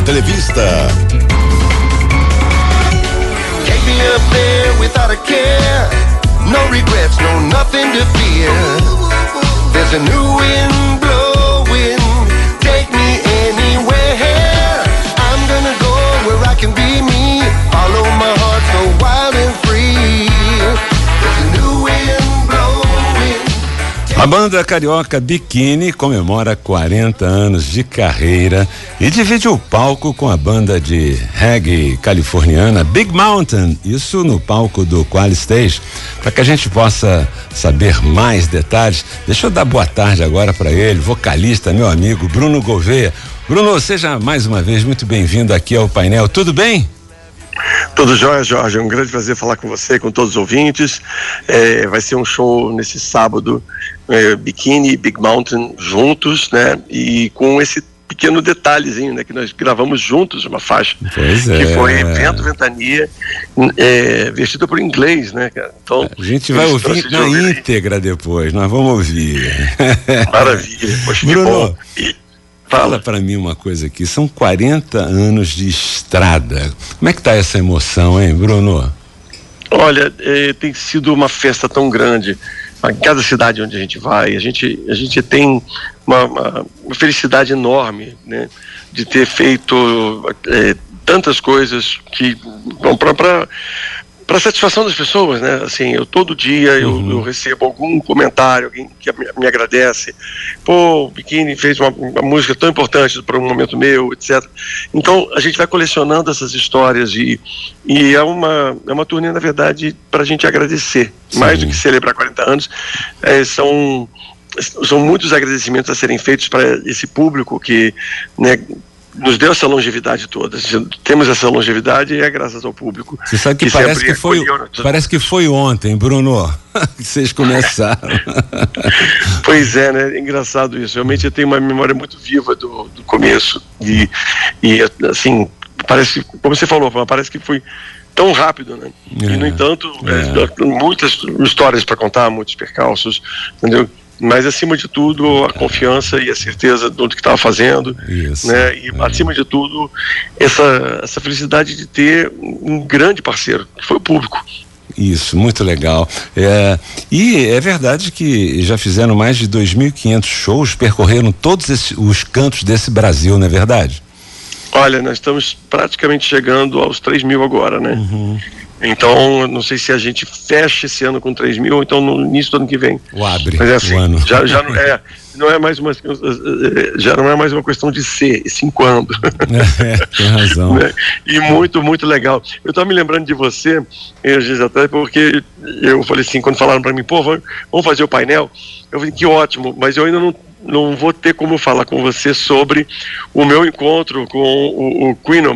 Entrevista. Take me up there without a care. No regrets, no nothing to fear. There's a new wind blowing. Take me anywhere. I'm gonna go where I can be me. Follow my heart so wild and free. There's a new wind blowing. A banda carioca Bikini comemora 40 anos de carreira e divide o palco com a banda de reggae californiana Big Mountain, isso no palco do Quali Stage. Para que a gente possa saber mais detalhes, deixa eu dar boa tarde agora para ele, vocalista, meu amigo Bruno Gouveia. Bruno, seja mais uma vez muito bem-vindo aqui ao painel, tudo bem? Tudo jóia, Jorge, é um grande prazer falar com você, com todos os ouvintes. Vai ser um show nesse sábado, Bikini e Big Mountain juntos, né? E com esse pequeno detalhezinho, né? Que nós gravamos juntos uma faixa, que foi Vento Ventania, vestida por inglês, né, cara? Então, a gente vai ouvir na íntegra depois, nós vamos ouvir. Maravilha, poxa, Bruno, que bom. Fala para mim uma coisa aqui, são 40 anos de estrada. Como é que tá essa emoção, hein, Bruno? Olha, tem sido uma festa tão grande. Em cada cidade onde a gente vai, a gente tem uma felicidade enorme, né, de ter feito tantas coisas que vão para satisfação das pessoas, né? Assim, todo dia eu recebo algum comentário, alguém que me agradece. Pô, o Bikini fez uma música tão importante para um momento meu, etc. Então, a gente vai colecionando essas histórias e é uma turnê, na verdade, para a gente agradecer. Sim. Mais do que celebrar 40 anos, são muitos agradecimentos a serem feitos para esse público que, né, nos deu essa longevidade toda. Temos essa longevidade e é graças ao público. Você sabe que parece que foi ontem, Bruno, que vocês começaram. Pois é, né? É engraçado isso. Realmente eu tenho uma memória muito viva do começo e assim, parece, como você falou, parece que foi tão rápido, né? E no entanto, muitas histórias para contar, muitos percalços, entendeu? Mas acima de tudo a confiança e a certeza do que estava fazendo, né? E acima de tudo essa felicidade de ter um grande parceiro, que foi o público. Isso, muito legal. E é verdade que já fizeram mais de 2.500 shows, percorreram todos os cantos desse Brasil, não é verdade? Olha, nós estamos praticamente chegando aos 3.000 agora, né? Então, não sei se a gente fecha esse ano com 3.000 ou então no início do ano que vem. Abre mas assim, o ano. Já não é mais uma questão de ser, e sim quando. Tem razão. Né? E muito, muito legal. Eu estava me lembrando de você, até porque eu falei assim, quando falaram para mim, pô, vamos fazer o painel, eu falei, que ótimo, mas eu ainda não vou ter como falar com você sobre o meu encontro com o Queen,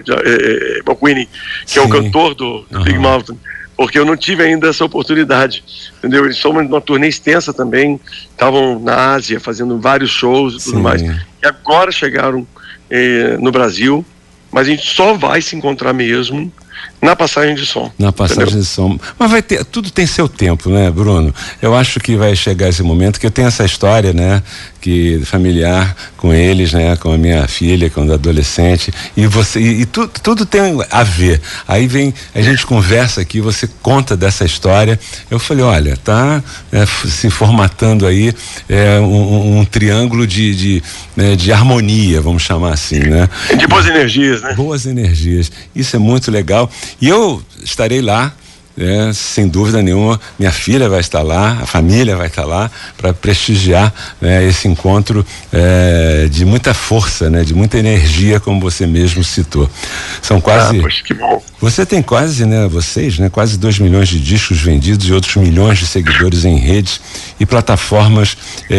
que é o cantor do Big Mountain, porque eu não tive ainda essa oportunidade, entendeu? Eles são uma turnê extensa também, estavam na Ásia fazendo vários shows e tudo mais, e agora chegaram no Brasil, mas a gente só vai se encontrar mesmo na passagem de som. Na passagem de som. Mas tudo tem seu tempo, né, Bruno? Eu acho que vai chegar esse momento, que eu tenho essa história, né, familiar com eles, né, com a minha filha, quando adolescente, e tudo tem a ver. Aí a gente conversa aqui, você conta dessa história. Eu falei, olha, tá se formatando aí um triângulo de harmonia, vamos chamar assim, né? De boas energias, né? Boas energias. Isso é muito legal. E eu estarei lá, sem dúvida nenhuma, minha filha vai estar lá, a família vai estar lá para prestigiar, esse encontro de muita força, né, de muita energia, como você mesmo citou. São quase. Poxa, que bom. Você tem quase, né, vocês, né, quase 2 milhões de discos vendidos e outros milhões de seguidores em redes e plataformas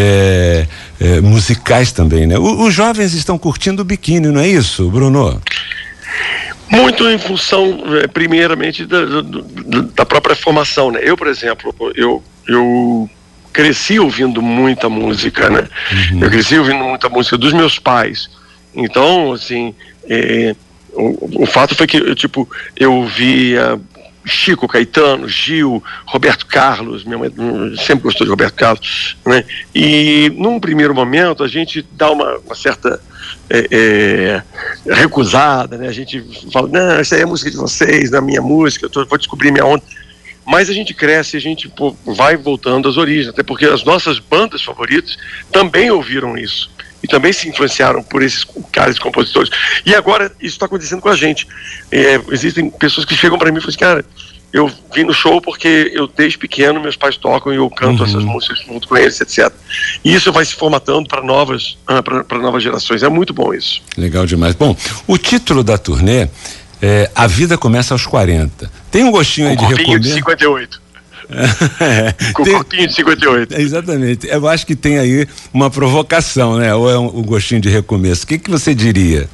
musicais também, né? Os jovens estão curtindo o Bikini, não é isso, Bruno? Muito em função, primeiramente, da própria formação, né? Eu, por exemplo, eu cresci ouvindo muita música, né? Eu cresci ouvindo muita música dos meus pais. Então, assim, o fato foi que eu via Chico, Caetano, Gil, Roberto Carlos. Minha mãe sempre gostou de Roberto Carlos, né? E num primeiro momento a gente dá uma certa recusada, né? A gente fala, não, essa aí é a música de vocês, não é a minha música, vou descobrir minha onda. Mas a gente cresce, a gente vai voltando às origens, até porque as nossas bandas favoritas também ouviram isso e também se influenciaram por esses caras compositores. E agora isso está acontecendo com a gente. Existem pessoas que chegam para mim e falam assim, cara, eu vim no show porque eu desde pequeno meus pais tocam e eu canto essas músicas junto com eles, etc. E isso vai se formatando para novas gerações. É muito bom isso. Legal demais. Bom, o título da turnê é A Vida Começa aos 40. Tem um gostinho aí de recomeço. De 58. Com o corpinho de 58. Exatamente. Eu acho que tem aí uma provocação, né? Ou é um gostinho de recomeço. O que você diria?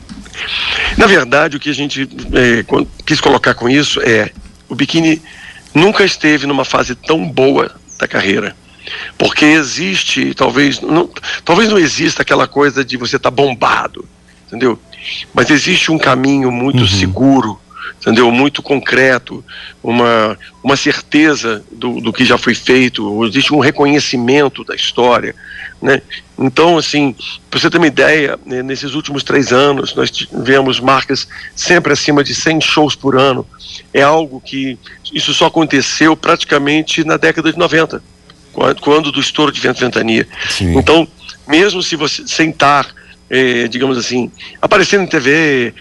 Na verdade, o que a gente quis colocar com isso é: o Bikini nunca esteve numa fase tão boa da carreira. Porque existe, talvez não exista aquela coisa de você estar bombado, entendeu? Mas existe um caminho muito seguro, entendeu? Muito concreto, uma certeza do que já foi feito, existe um reconhecimento da história, né? Então, assim, para você ter uma ideia, né, nesses últimos 3 anos nós tivemos marcas sempre acima de 100 shows por ano. É algo que isso só aconteceu praticamente na década de 90, quando do estouro de Ventania. Sim. Então, mesmo se você sentar, digamos assim, aparecendo em TV,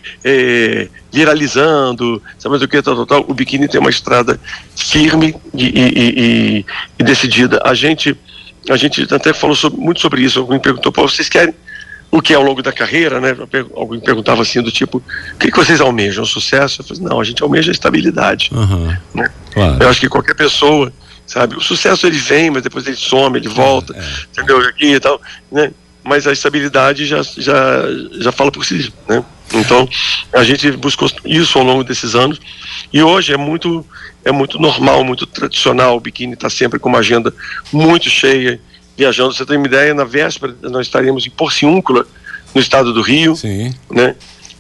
viralizando, sabe o que, tal, o Bikini tem uma estrada firme e decidida. A gente até falou muito sobre isso. Alguém perguntou, pô, vocês querem o que é ao longo da carreira, né? Alguém perguntava assim, do tipo, o que vocês almejam? Sucesso? Eu falei, não, a gente almeja a estabilidade. Né? Claro. Eu acho que qualquer pessoa, sabe, o sucesso ele vem, mas depois ele some, ele volta, entendeu? Aqui e tal, né? Mas a estabilidade já fala por si, né? Então, a gente buscou isso ao longo desses anos, e hoje é muito normal, muito tradicional. O Bikini está sempre com uma agenda muito cheia, viajando. Você tem uma ideia, na véspera nós estaremos em Porciúncula, no estado do Rio. Sim. Né?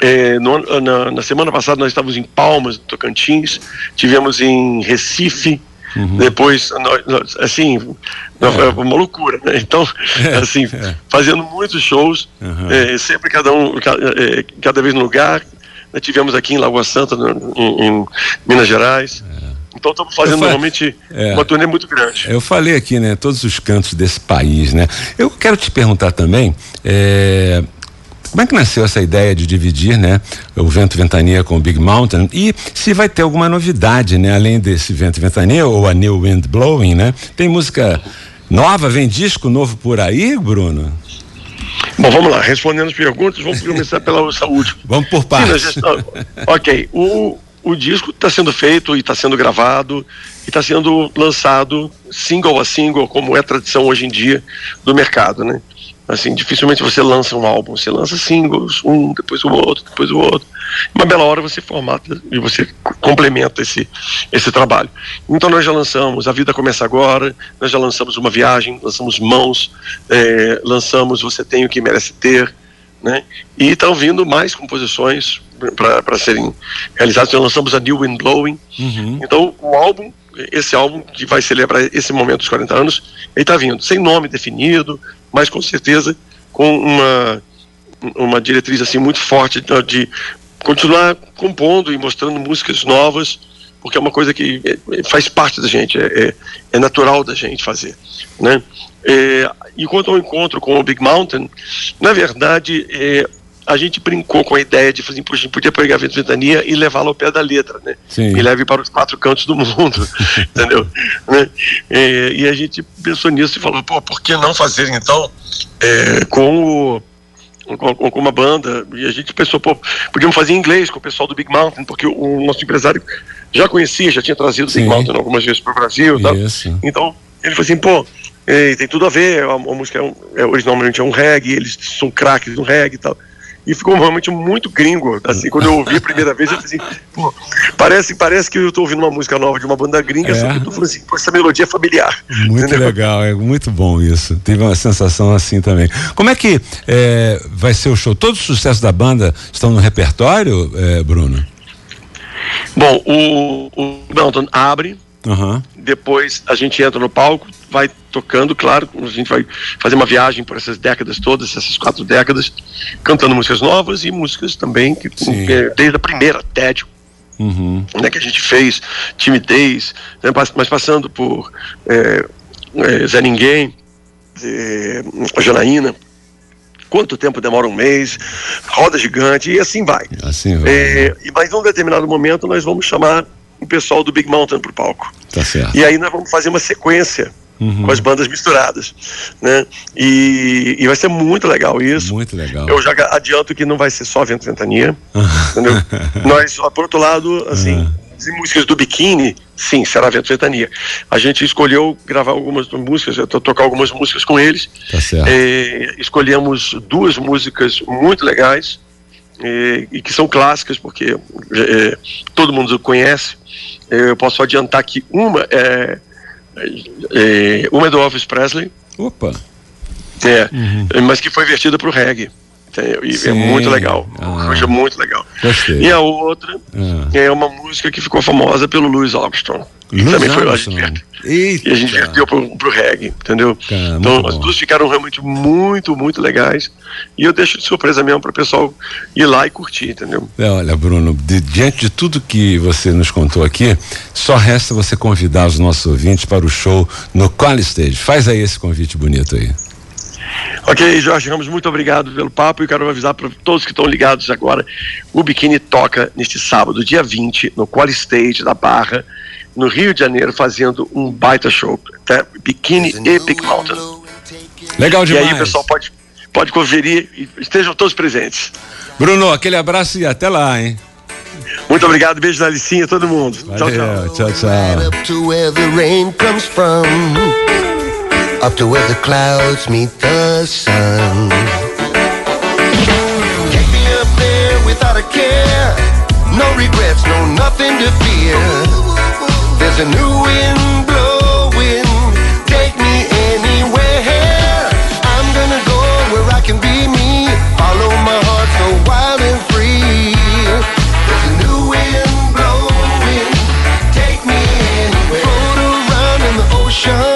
Na semana passada nós estávamos em Palmas, no Tocantins, tivemos em Recife. Depois, assim, é uma loucura, né? Então, assim, fazendo muitos shows, sempre cada vez no lugar, né? Tivemos aqui em Lagoa Santa, em Minas Gerais. Então estamos fazendo realmente uma turnê muito grande. Eu falei aqui, né, todos os cantos desse país, né? Eu quero te perguntar também, como é que nasceu essa ideia de dividir, né, o Vento Ventania com o Big Mountain, e se vai ter alguma novidade, né, além desse Vento Ventania ou a New Wind Blowing, né? Tem música nova, vem disco novo por aí, Bruno? Bom, vamos lá, respondendo as perguntas, vamos começar pela última. Vamos por partes. Ok, o disco está sendo feito e está sendo gravado e está sendo lançado single a single, como é a tradição hoje em dia do mercado, né? Assim, dificilmente você lança um álbum, você lança singles, depois o outro. Uma bela hora você formata e você complementa esse trabalho. Então nós já lançamos A Vida Começa Agora, nós já lançamos Uma Viagem, lançamos Mãos, lançamos Você Tem o Que Merece Ter, né? E estão vindo mais composições para serem realizadas. Já lançamos a New Wind Blowing. Então esse álbum que vai celebrar esse momento dos 40 anos, ele está vindo sem nome definido, mas com certeza com uma diretriz assim muito forte de continuar compondo e mostrando músicas novas, porque é uma coisa que faz parte da gente, é natural da gente fazer, né? E quanto ao encontro com o Big Mountain, na verdade, a gente brincou com a ideia de fazer, poxa, a gente podia pegar a Vento Ventania e levá-la ao pé da letra, né? Sim. E leve para os 4 cantos do mundo, entendeu? Né? E a gente pensou nisso e falou, pô, por que não fazer então com uma banda? E a gente pensou, pô, podíamos fazer em inglês com o pessoal do Big Mountain, porque o nosso empresário já tinha trazido o Big Mountain algumas vezes para o Brasil e tal. Então ele falou assim, pô, tem tudo a ver, a música originalmente é um reggae, eles são craques no reggae e tal. E ficou realmente muito gringo, assim, quando eu ouvi a primeira vez, eu falei assim, pô, parece que eu estou ouvindo uma música nova de uma banda gringa, só que eu tô falando assim, pô, essa melodia é familiar. Muito entendeu? Legal, é muito bom isso, tive uma sensação assim também. Como é que vai ser o show? Todos os sucessos da banda estão no repertório, Bruno? Bom, o Mountain abre, depois a gente entra no palco, vai tocando, claro, a gente vai fazer uma viagem por essas décadas todas, essas 4 décadas, cantando músicas novas e músicas também, que desde a primeira, Tédio, né, que a gente fez, Timidez, né, mas passando por Zé Ninguém, Janaína, Quanto Tempo Demora um Mês, Roda Gigante, e assim vai. Mas num determinado momento nós vamos chamar o pessoal do Big Mountain pro palco. Tá certo. E aí nós vamos fazer uma sequência com as bandas misturadas, né? E vai ser muito legal isso. Muito legal. Eu já adianto que não vai ser só Vento Ventania, entendeu? Nós, por outro lado, assim, as músicas do Biquíni, sim, será Vento Ventania. A gente escolheu gravar algumas músicas, tocar algumas músicas com eles. Tá certo. Escolhemos 2 músicas muito legais e que são clássicas, porque todo mundo conhece. Eu posso adiantar que uma é do Elvis Presley. Opa! Mas que foi vertida para o reggae. É muito legal. Coisa muito legal. Gostei. E a outra é uma música que ficou famosa pelo Louis Armstrong. Também foi lá e a gente verteu pro reggae, entendeu? Então as 2 ficaram realmente muito, muito legais. E eu deixo de surpresa mesmo para o pessoal ir lá e curtir, entendeu? Olha, Bruno, diante de tudo que você nos contou aqui, só resta você convidar os nossos ouvintes para o show no Quali Stage. Faz aí esse convite bonito aí. Ok, Jorge Ramos, muito obrigado pelo papo e quero avisar para todos que estão ligados agora, o Biquíni toca neste sábado, dia 20, no Quali Stage da Barra, no Rio de Janeiro, fazendo um baita show, tá? Biquíni e Big Mountain. Legal demais. E aí o pessoal pode conferir e estejam todos presentes. Bruno, aquele abraço e até lá, hein? Muito obrigado, beijo na Licinha, todo mundo. Valeu, tchau. Up to where the clouds meet the sun. Take me up there without a care. No regrets, no nothing to fear. There's a new wind blowing. Take me anywhere. I'm gonna go where I can be me. Follow my heart so wild and free. There's a new wind blowing. Take me anywhere. Float around in the ocean.